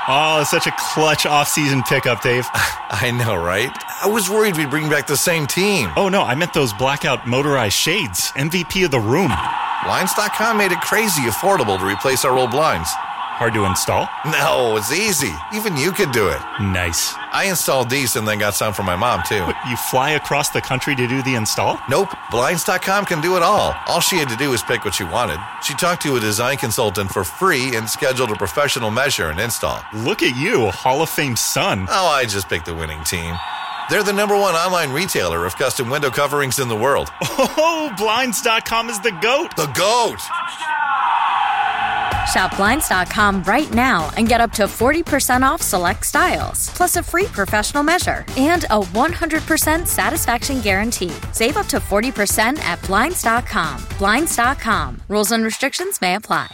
Oh, such a clutch off-season pickup, Dave. I know, right? I was worried we'd bring back the same team. Oh, no, I meant those blackout motorized shades. MVP of the room. Blinds.com made it crazy affordable to replace our old blinds. Hard to install? No, it's easy. Even you could do it. Nice. I installed these and then got some for my mom, too. What, you fly across the country to do the install? Nope. Blinds.com can do it all. All she had to do was pick what she wanted. She talked to a design consultant for free and scheduled a professional measure and install. Look at you, Hall of Fame son. Oh, I just picked the winning team. They're the #1 online retailer of custom window coverings in the world. Oh, Blinds.com is the GOAT. The GOAT! Shop Blinds.com right now and get up to 40% off select styles, plus a free professional measure and a 100% satisfaction guarantee. Save up to 40% at Blinds.com. Blinds.com. Rules and restrictions may apply.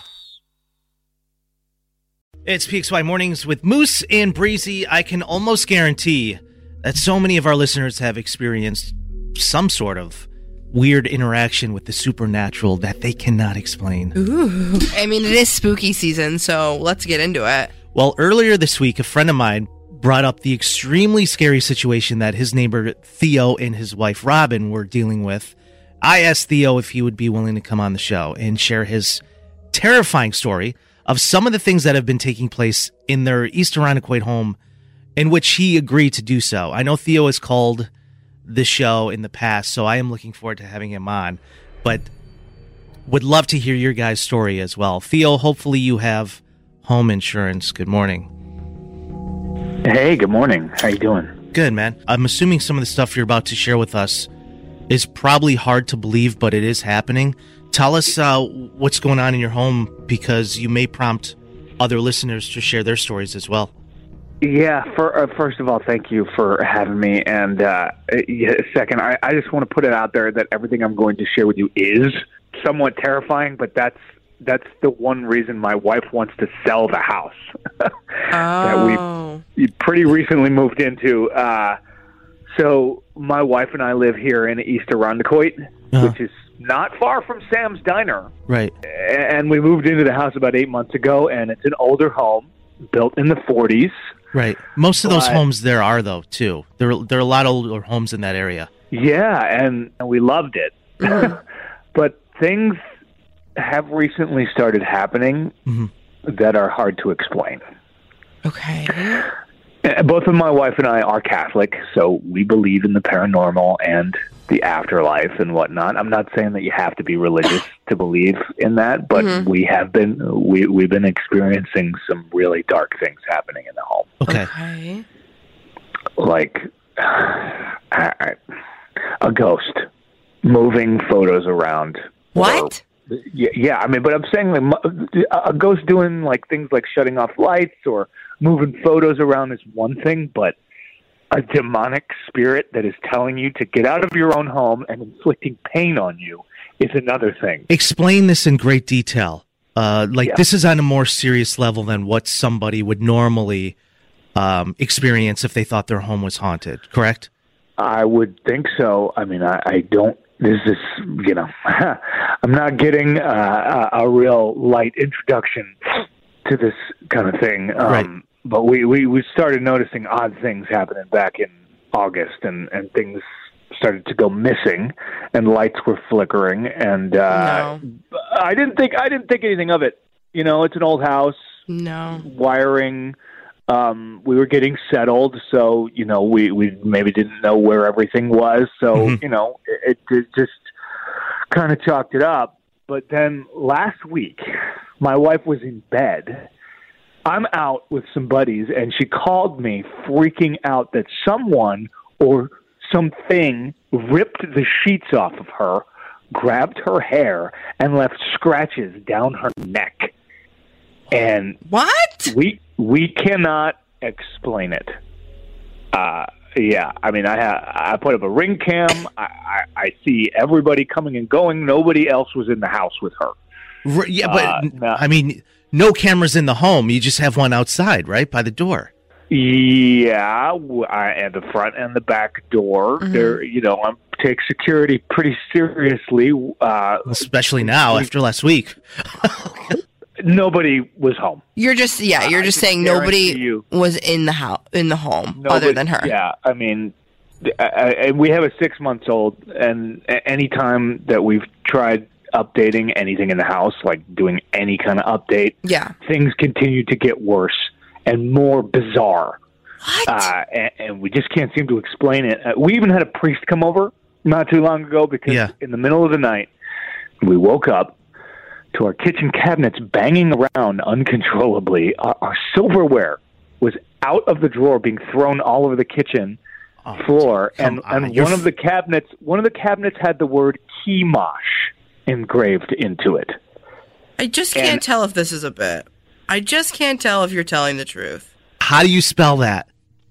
It's PXY Mornings with Moose and Breezy. I can almost guarantee that so many of our listeners have experienced some sort of weird interaction with the supernatural that they cannot explain. Ooh. I mean, it is spooky season, so let's get into it. Well, earlier this week, a friend of mine brought up the extremely scary situation that his neighbor Theo and his wife Robin were dealing with. I asked Theo if he would be willing to come on the show and share his terrifying story of some of the things that have been taking place in their East Irondequoit home, in which he agreed to do so. I know Theo has called the show in the past, so I am looking forward to having him on, but would love to hear your guys' story as well. Theo, hopefully you have home insurance. Good morning. Hey, good morning. How you doing? Good, man. I'm assuming some of the stuff you're about to share with us is probably hard to believe, but it is happening. Tell us what's going on in your home, because you may prompt other listeners to share their stories as well. Yeah, first of all, thank you for having me. And second, I just want to put it out there that everything I'm going to share with you is somewhat terrifying, but that's the one reason my wife wants to sell the house that we pretty recently moved into. So my wife and I live here in East Irondequoit, which is not far from Sam's Diner. Right. And we moved into the house about 8 months ago, and it's an older home built in the 40s. Right. Most of those homes there are, though, too. There are a lot of older homes in that area. Yeah, and we loved it. But things have recently started happening that are hard to explain. Okay. Both of my wife and I are Catholic, so we believe in the paranormal and the afterlife and whatnot. I'm not saying that you have to be religious to believe in that, but we've been experiencing some really dark things happening in the home. Okay. Like a ghost moving photos around. What? Yeah, I mean, but I'm saying a ghost doing like things like shutting off lights or moving photos around is one thing, but a demonic spirit that is telling you to get out of your own home and inflicting pain on you is another thing. Explain this in great detail. This is on a more serious level than what somebody would normally experience if they thought their home was haunted, correct? I would think so. I mean, I don't. This is, I'm not getting a real light introduction to this kind of thing. Right. But we started noticing odd things happening back in August, and things started to go missing, and lights were flickering, and I didn't think anything of it. It's an old house. No Wiring. We were getting settled, so we maybe didn't know where everything was. So it just kind of chalked it up. But then last week, my wife was in bed. I'm out with some buddies, and she called me freaking out that someone or something ripped the sheets off of her, grabbed her hair, and left scratches down her neck. And what? We cannot explain it. Yeah, I mean, I put up a ring cam. I see everybody coming and going. Nobody else was in the house with her. Yeah, but no. I mean, no cameras in the home. You just have one outside, right, by the door. Yeah, at the front and the back door. There, I take security pretty seriously. Especially now after last week. Nobody was home. You're just saying nobody was in the house, in the home, other than her. Yeah, I mean, we have a 6-month-old, and anytime that we've tried updating anything in the house, like doing any kind of update, things continue to get worse and more bizarre. What? And we just can't seem to explain it. We even had a priest come over not too long ago because in the middle of the night, we woke up to our kitchen cabinets banging around uncontrollably. Our silverware was out of the drawer, being thrown all over the kitchen floor, and one of the cabinets had the word Kimosh engraved into it. I just can't tell if this is a bit. I just can't tell if you're telling the truth. How do you spell that?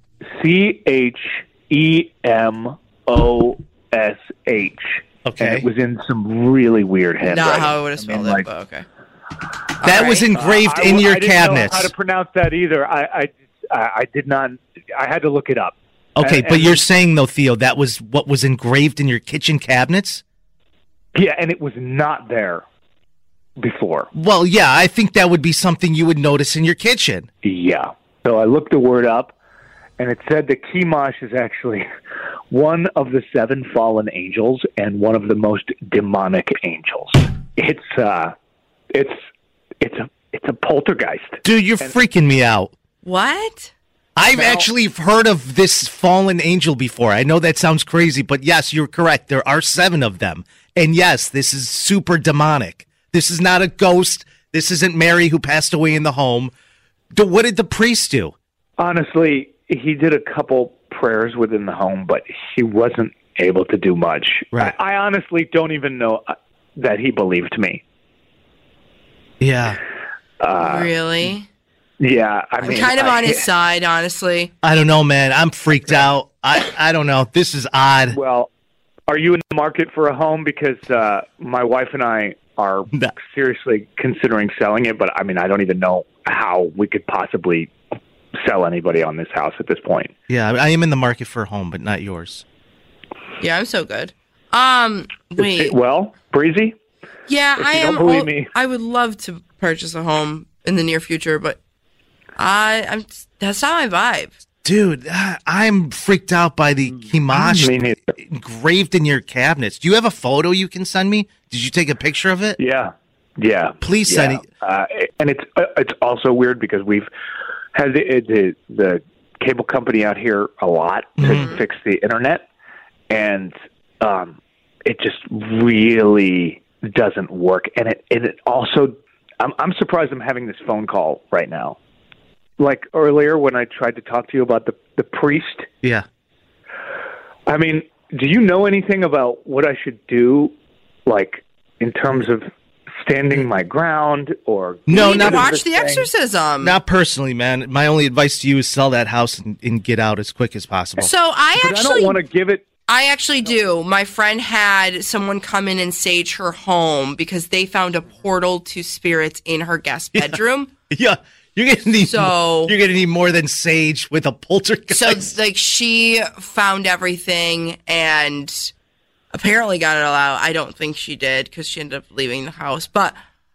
CHEMOSH. Okay. And it was in some really weird handwriting. Not how I would have spelled it, but okay. That was engraved in your cabinets. I didn't know how to pronounce that either. I did not. I had to look it up. Okay, but you're saying, though, Theo, that was what was engraved in your kitchen cabinets? Yeah, and it was not there before. Well, yeah, I think that would be something you would notice in your kitchen. Yeah. So I looked the word up, and it said that Kimosh is actually one of the 7 fallen angels and one of the most demonic angels. It's a poltergeist. Dude, you're freaking me out. What? I've actually heard of this fallen angel before. I know that sounds crazy, but yes, you're correct. There are 7 of them. And yes, this is super demonic. This is not a ghost. This isn't Mary who passed away in the home. What did the priest do? Honestly, he did a couple prayers within the home, but he wasn't able to do much. Right. I honestly don't even know that he believed me. Yeah. Really? Yeah. I'm kind of on his side, honestly. I don't know, man. I'm freaked out. I don't know. This is odd. Well, are you in the market for a home? Because my wife and I are seriously considering selling it, but I mean, I don't even know how we could possibly sell anybody on this house at this point. Yeah, I am in the market for a home, but not yours. Yeah, I'm so good. Wait. Well, Breezy? Yeah, I am. Don't believe me. I would love to purchase a home in the near future, but that's not my vibe. Dude, I'm freaked out by the Kimosh engraved in your cabinets. Do you have a photo you can send me? Did you take a picture of it? Yeah. Please send it. And it's also weird because we've had the cable company out here a lot to fix the internet, and it just really doesn't work. And it also, I'm surprised I'm having this phone call right now. Like earlier when I tried to talk to you about the priest. Yeah. I mean, do you know anything about what I should do, like in terms of standing my ground or... No, not watch The Exorcism. Not personally, man. My only advice to you is sell that house and get out as quick as possible. So I don't want to give it... I actually do. My friend had someone come in and sage her home because they found a portal to spirits in her guest bedroom. Yeah. You're gonna need more than sage with a poltergeist. So, like, she found everything and apparently got it all out. I don't think she did because she ended up leaving the house. But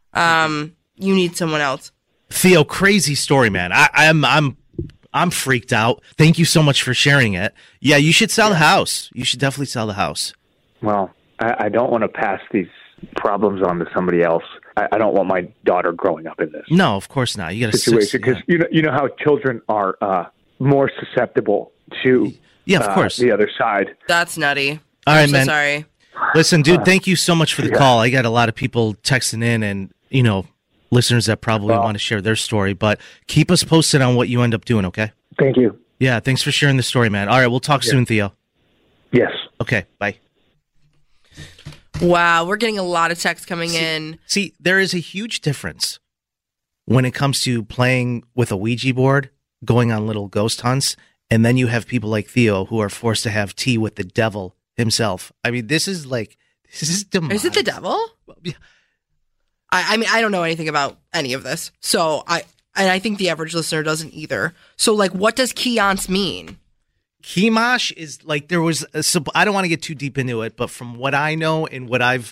you need someone else. Theo, crazy story, man. I'm freaked out. Thank you so much for sharing it. Yeah, you should sell the house. You should definitely sell the house. Well, I don't want to pass these problems on to somebody else. I don't want my daughter growing up in this. No, of course not. You got a situation because you know how children are more susceptible to of course the other side. That's nutty. All right, I'm so man. Sorry. Listen, dude. Thank you so much for the call. I got a lot of people texting in, and listeners that probably want to share their story. But keep us posted on what you end up doing. Okay. Thank you. Yeah. Thanks for sharing the story, man. All right. We'll talk soon, Theo. Yes. Okay. Bye. Wow, we're getting a lot of texts coming in. See, there is a huge difference when it comes to playing with a Ouija board, going on little ghost hunts, and then you have people like Theo who are forced to have tea with the devil himself. I mean, this is demonic. Is it the devil? Yeah. I mean, I don't know anything about any of this, so I think the average listener doesn't either. So, like, what does Kimosh mean? Kimosh is like, there was I don't want to get too deep into it, but from what I know and what I've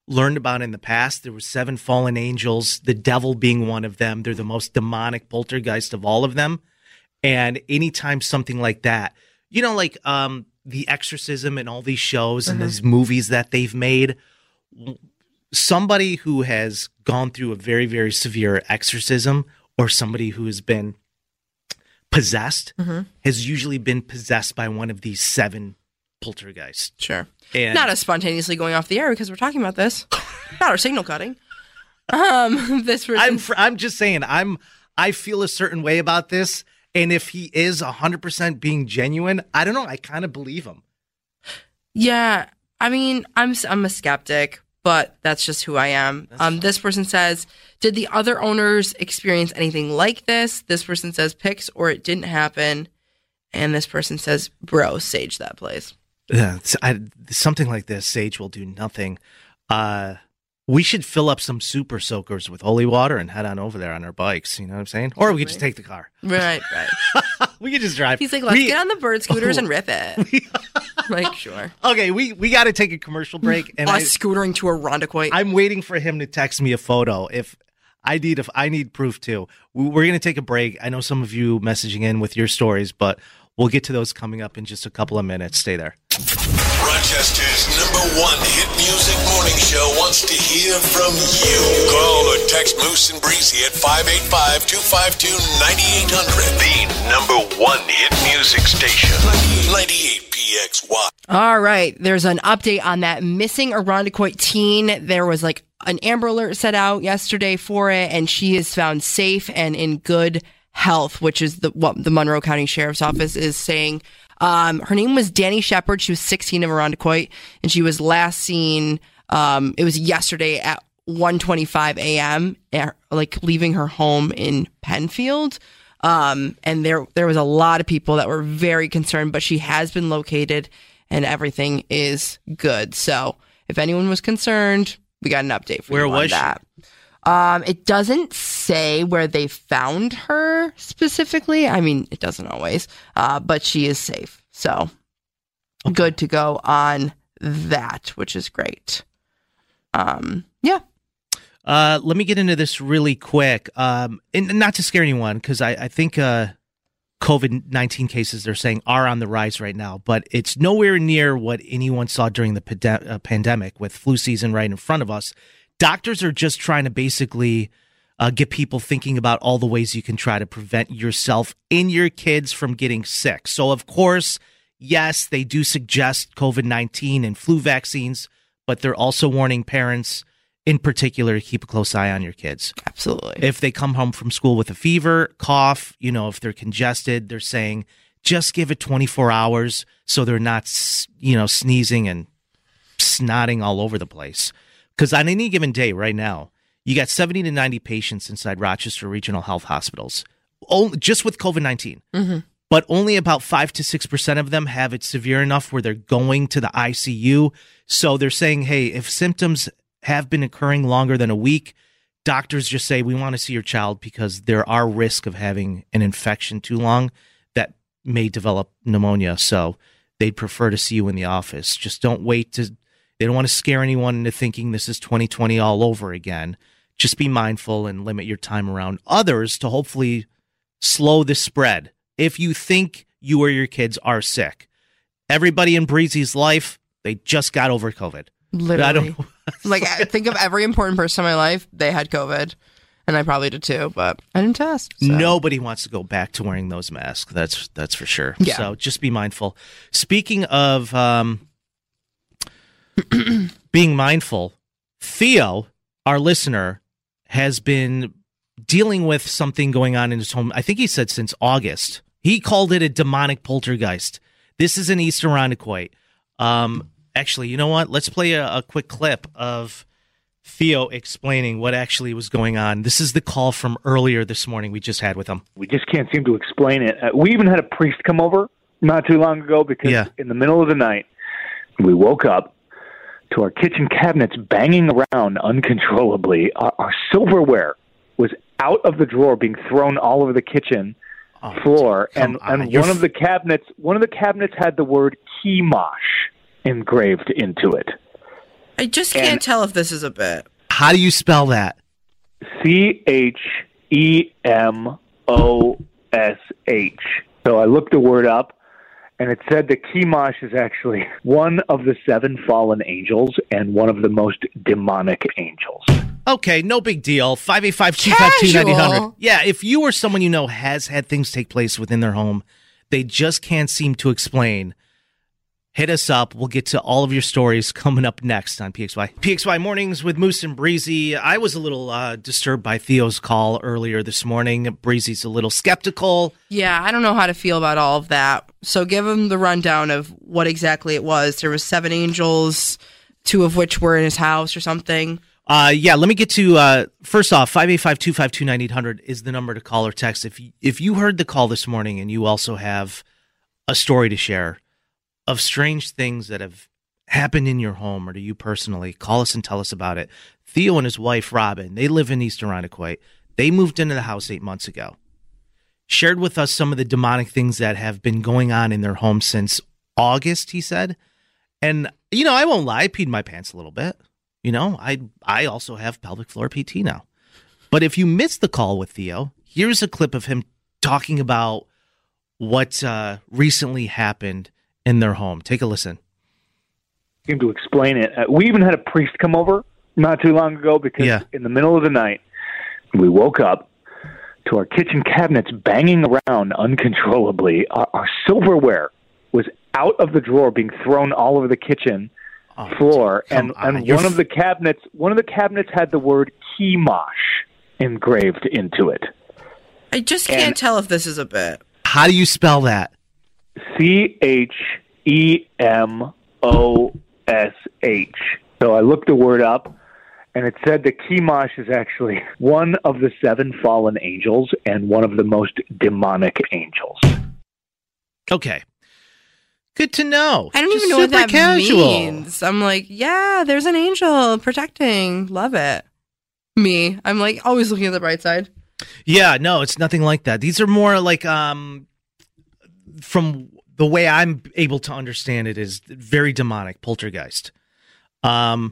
learned about in the past. There were 7 fallen angels, the devil being one of them. They're the most demonic poltergeist of all of them. And anytime something like that, like The Exorcism and all these shows and these movies that they've made, somebody who has gone through a very, very severe exorcism or somebody who has been possessed has usually been possessed by one of these 7 poltergeists. Sure. And not us spontaneously going off the air because we're talking about this. Not our signal cutting. This person... I'm just saying, I feel a certain way about this. And if he is 100% being genuine, I don't know. I kind of believe him. Yeah. I mean, I'm a skeptic, but that's just who I am. This person says, did the other owners experience anything like this? This person says pics or it didn't happen. And this person says, bro, sage that place. Yeah, something like this, sage will do nothing. We should fill up some super soakers with holy water and head on over there on our bikes. You know what I'm saying? Or we could just take the car. Right. We could just drive. He's like, let's get on the bird scooters and rip it. Like, sure. Okay, we got to take a commercial break. And scootering to Irondequoit. I'm waiting for him to text me a photo. If I need proof too. We're going to take a break. I know some of you messaging in with your stories, but we'll get to those coming up in just a couple of minutes. Stay there. Rochester's #1 hit music morning show wants to hear from you. Call or text Moose and Breezy at 585-252-9800. The #1 hit music station. 98 PXY. All right. There's an update on that missing Irondequoit teen. There was like an Amber Alert set out yesterday for it, and she is found safe and in good health, which is what the Monroe County Sheriff's Office is saying. Her name was Danny Shepard. She was 16 of Irondequoit, and she was last seen, it was yesterday at 1:25 a.m., like leaving her home in Penfield. And there was a lot of people that were very concerned, but she has been located and everything is good. So if anyone was concerned, we got an update for you on that. It doesn't say where they found her specifically. I mean, it doesn't always, but she is safe. So good to go on that, which is great. Yeah. Let me get into this really quick. And not to scare anyone, because I think COVID-19 cases, they're saying, are on the rise right now, but it's nowhere near what anyone saw during the pandemic with flu season right in front of us. Doctors are just trying to basically get people thinking about all the ways you can try to prevent yourself and your kids from getting sick. So, of course, yes, they do suggest COVID-19 and flu vaccines, but they're also warning parents in particular to keep a close eye on your kids. Absolutely. If they come home from school with a fever, cough, if they're congested, they're saying just give it 24 hours so they're not, sneezing and snotting all over the place. Because on any given day right now, you got 70 to 90 patients inside Rochester Regional Health Hospitals, just with COVID-19. Mm-hmm. But only about 5 to 6% of them have it severe enough where they're going to the ICU. So they're saying, hey, if symptoms have been occurring longer than a week, doctors just say, we want to see your child because there are risks of having an infection too long that may develop pneumonia. So they'd prefer to see you in the office. Just don't wait They don't want to scare anyone into thinking this is 2020 all over again. Just be mindful and limit your time around others to hopefully slow the spread. If you think you or your kids are sick, everybody in Breezy's life, they just got over COVID. Literally. I think of every important person in my life, they had COVID. And I probably did too, but I didn't test. So. Nobody wants to go back to wearing those masks. That's for sure. Yeah. So just be mindful. Speaking of... being mindful, Theo, our listener, has been dealing with something going on in his home. I think he said since August. He called it a demonic poltergeist. This is in East Irondequoit. Actually, you know what? Let's play a quick clip of Theo explaining what actually was going on. This is the call from earlier this morning we just had with him. We just can't seem to explain it. We even had a priest come over not too long ago because in the middle of the night, we woke up to our kitchen cabinets banging around uncontrollably. Our silverware was out of the drawer, being thrown all over the kitchen floor, and one of the cabinets had the word Kimosh engraved into it. I just can't tell if this is a bit. How do you spell that? CHEMOSH. So I looked the word up, and it said that Chemosh is actually one of the 7 fallen angels and one of the most demonic angels. Okay, no big deal. 585-252-9000. Yeah, if you or someone you know has had things take place within their home, they just can't seem to explain, hit us up. We'll get to all of your stories coming up next on PXY. PXY Mornings with Moose and Breezy. I was a little disturbed by Theo's call earlier this morning. Breezy's a little skeptical. Yeah, I don't know how to feel about all of that. So give him the rundown of what exactly it was. There was 7 angels, 2 of which were in his house or something. Yeah, let me get to, first off, 585-252-9800 is the number to call or text. If you heard the call this morning and you also have a story to share of strange things that have happened in your home or to you personally, call us and tell us about it. Theo and his wife, Robin, they live in East Irondequoit. They moved into the house 8 months ago. Shared with us some of the demonic things that have been going on in their home since August, he said. And, I won't lie, I peed my pants a little bit. I also have pelvic floor PT now. But if you missed the call with Theo, here's a clip of him talking about what recently happened in their home. Take a listen. To explain it, we even had a priest come over not too long ago because in the middle of the night, we woke up to our kitchen cabinets banging around uncontrollably. Our silverware was out of the drawer, being thrown all over the kitchen floor, and one of the cabinets had the word Chemosh engraved into it. I just can't tell if this is a bit. How do you spell that? CHEMOSH. So I looked the word up, and it said that Chemosh is actually one of the 7 fallen angels and one of the most demonic angels. Okay. Good to know. I don't even know what that means. I'm like, yeah, there's an angel protecting. Love it. Me, I'm like always looking at the bright side. Yeah, no, it's nothing like that. These are more like, from the way I'm able to understand it, is very demonic, poltergeist. And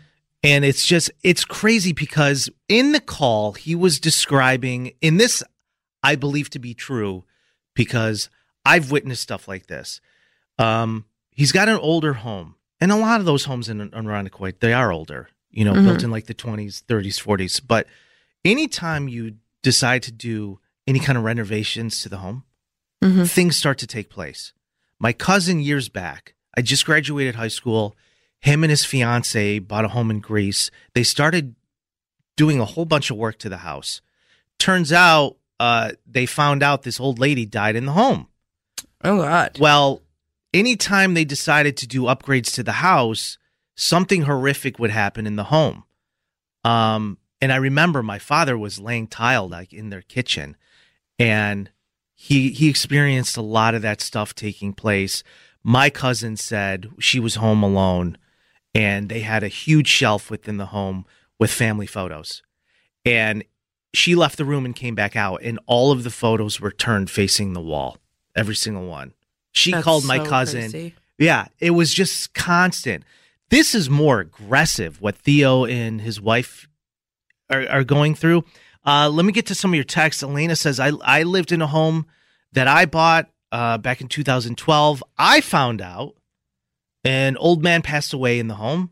it's crazy because in the call, he was describing, in this, I believe to be true, because I've witnessed stuff like this. He's got an older home, and a lot of those homes in Irondequoit, they are older, built in like the 20s, 30s, 40s. But anytime you decide to do any kind of renovations to the home, things start to take place. My cousin, years back, I just graduated high school. Him and his fiance bought a home in Greece. They started doing a whole bunch of work to the house. Turns out they found out this old lady died in the home. Oh, God. Well, anytime they decided to do upgrades to the house, something horrific would happen in the home. And I remember my father was laying tile like in their kitchen, and he experienced a lot of that stuff taking place. My cousin said she was home alone, and they had a huge shelf within the home with family photos. And she left the room and came back out, and all of the photos were turned facing the wall, every single one. That's called my cousin. Crazy. Yeah, it was just constant. This is more aggressive, what Theo and his wife are going through. Let me get to some of your texts. Elena says, I lived in a home that I bought back in 2012. I found out an old man passed away in the home.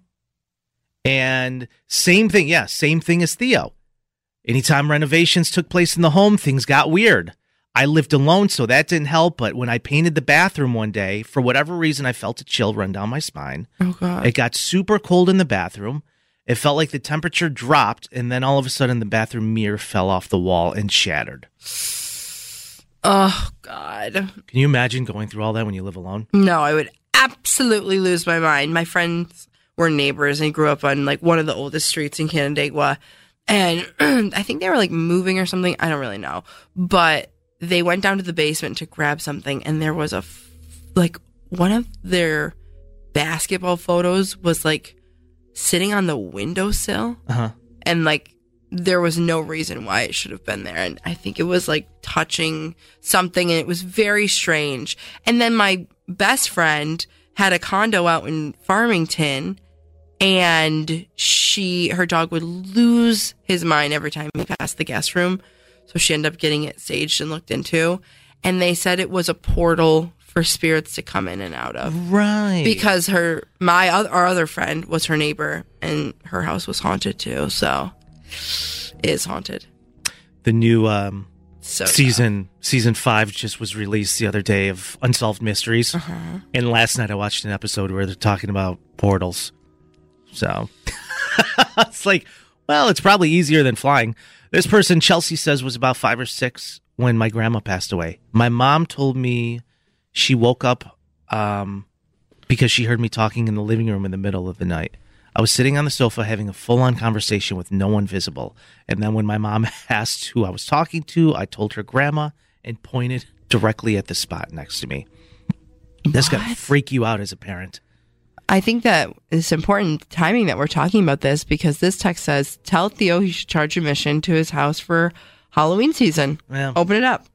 And same thing as Theo. Anytime renovations took place in the home, things got weird. I lived alone, so that didn't help. But when I painted the bathroom one day, for whatever reason, I felt a chill run down my spine. Oh, God. It got super cold in the bathroom. It felt like the temperature dropped, and then all of a sudden the bathroom mirror fell off the wall and shattered. Oh, God. Can you imagine going through all that when you live alone? No, I would absolutely lose my mind. My friends were neighbors and grew up on like one of the oldest streets in Canandaigua. And I think they were like moving or something. I don't really know. But they went down to the basement to grab something, and there was one of their basketball photos was like sitting on the windowsill. And like there was no reason why it should have been there. And I think it was like touching something, and it was very strange. And then my best friend had a condo out in Farmington, and her dog would lose his mind every time he passed the guest room. So she ended up getting it saged and looked into. And they said it was a portal for spirits to come in and out of. Right. Because our other friend was her neighbor, and her house was haunted too. So it is haunted. The new So season 5 just was released the other day of Unsolved Mysteries. And last night I watched an episode where they're talking about portals. So it's like, well, it's probably easier than flying. This person, Chelsea, says was about 5 or 6 when my grandma passed away. My mom told me she woke up because she heard me talking in the living room in the middle of the night. I was sitting on the sofa having a full-on conversation with no one visible. And then when my mom asked who I was talking to, I told her grandma and pointed directly at the spot next to me. That's going to freak you out as a parent. I think that it's important timing that we're talking about this, because this text says, tell Theo he should charge admission to his house for Halloween season. Yeah. Open it up.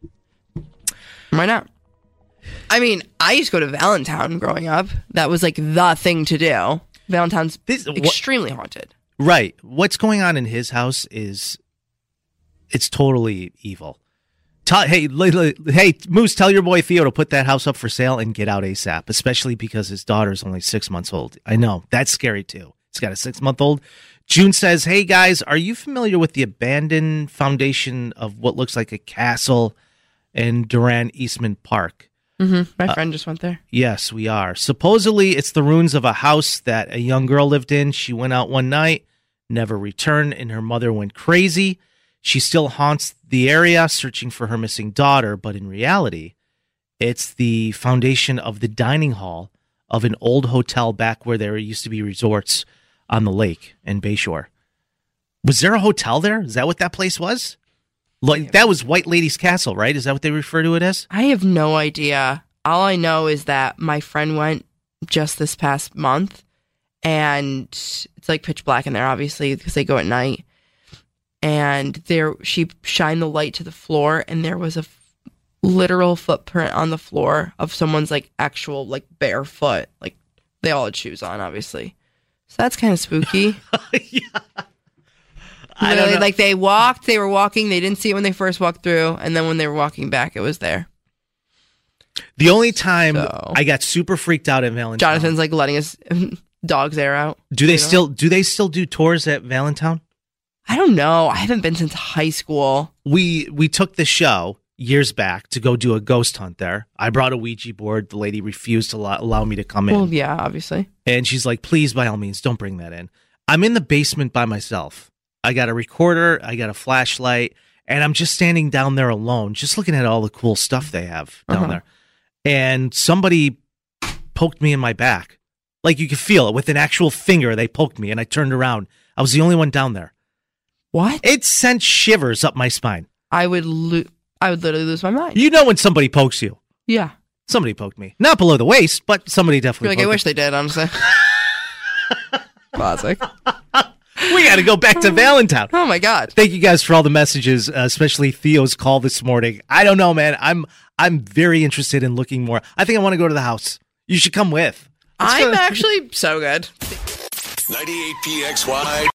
Why not? I mean, I used to go to Valentine growing up. That was like the thing to do. Valentine's extremely haunted. Right. What's going on in his house is it's totally evil. Hey, Moose, tell your boy Theo to put that house up for sale and get out ASAP, especially because his daughter's only 6 months old. I know. That's scary, too. He's got a 6-month-old. June says, hey, guys, are you familiar with the abandoned foundation of what looks like a castle in Duran Eastman Park? Mm-hmm. My friend just went there. Yes, we are. Supposedly, it's the ruins of a house that a young girl lived in. She went out one night, never returned, and her mother went crazy. She still haunts the area, searching for her missing daughter, but in reality, it's the foundation of the dining hall of an old hotel back where there used to be resorts on the lake in Bayshore. Was there a hotel there? Is that what that place was? Like, that was White Lady's Castle, right? Is that what they refer to it as? I have no idea. All I know is that my friend went just this past month, and it's like pitch black in there, obviously, because they go at night. And she shined the light to the floor, and there was a literal footprint on the floor of someone's like actual like bare foot. Like, they all had shoes on, obviously. So that's kind of spooky. Yeah. I don't know. Like, they were walking, they didn't see it when they first walked through, and then when they were walking back, it was there. The only time I got super freaked out at Valentine. Jonathan's like letting his dog's air out. Do they still do tours at Valentine? I don't know. I haven't been since high school. We took the show years back to go do a ghost hunt there. I brought a Ouija board. The lady refused to allow me to come in. Well, yeah, obviously. And she's like, please, by all means, don't bring that in. I'm in the basement by myself. I got a recorder, I got a flashlight, and I'm just standing down there alone, just looking at all the cool stuff they have down there. And somebody poked me in my back. Like, you could feel it with an actual finger. They poked me, and I turned around. I was the only one down there. What? It sent shivers up my spine. I would literally lose my mind. You know when somebody pokes you. Yeah. Somebody poked me. Not below the waist, but somebody definitely You're like, poked I wish they did, honestly. Classic. We got to go back to Valentine. Oh, my God. Thank you guys for all the messages, especially Theo's call this morning. I don't know, man. I'm very interested in looking more. I think I want to go to the house. You should come with. I'm actually so good. 98 PXY.